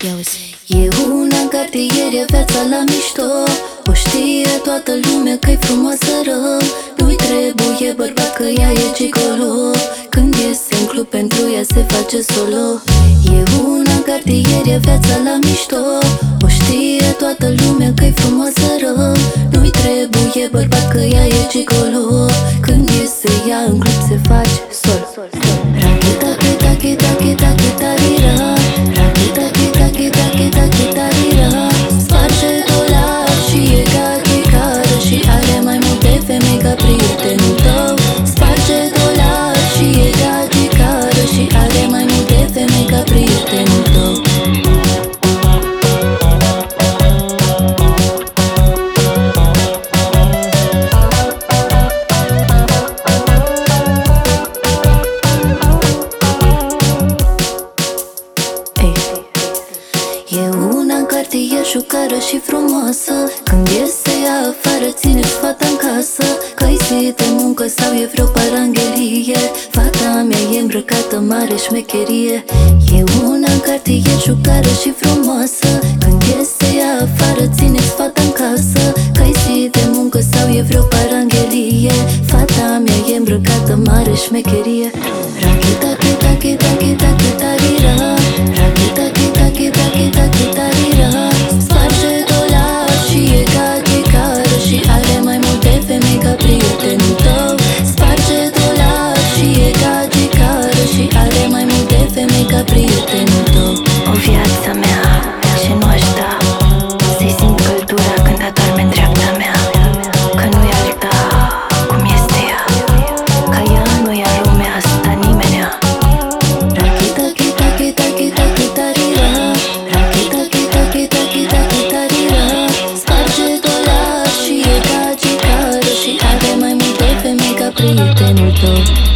Ia uzi. E una în cartier, e viața la mișto. O știe toată lumea că-i frumoasă rău. Nu-i trebuie bărbat că ea e gigolo. Când iese în club pentru ea se face solo. E una în cartier, e viața la mișto. O știe toată lumea că-i frumoasă rău. Nu-i trebuie bărbat că ea e gigolo. Când iese ea în club se face solo. Rakita, kita, kita, kita, kitarira. Rakita, kita, kita, kita, kitarira. Sparge dolari și e gagicară și are mai multe femei ca prietenul tău. Sparge dolari și e gagicară și are mai multe femei ca prietenul tău. E una în cartier, șucară și frumoasă. Când iese ea afară, ține-ți fata în casă. Că-i zi de muncă sau e vreo paranghelie, fata mea e îmbrăcată mare șmecherie. E una în cartier, șucară și frumoasă. Când iese ea afară, ține-ți fata în casă. Că-i zi de muncă sau e vreo paranghelie, fata mea e îmbrăcată mare șmecherie. Rakita, kita, kita, kita, kitarira. Rakita, kita, kita, kita, kitarira. Sparge dolari și e gagicară și are mai multe femei ca prietenul tău. Sparge dolari și e gagicară și are mai multe femei ca prietenul tău. O viața mea și nu aș da să-i simt căldura când adorme în dreapta mea. Că nu-i alta cum este ea, ca ea nu ia lumea asta nimenea. Rakita, kita, kita, kita, kitarira. Rakita, kita, kita, kita, kitarira. Sparge dolari și e gagicară și are mai multe femei ca prietenul tău.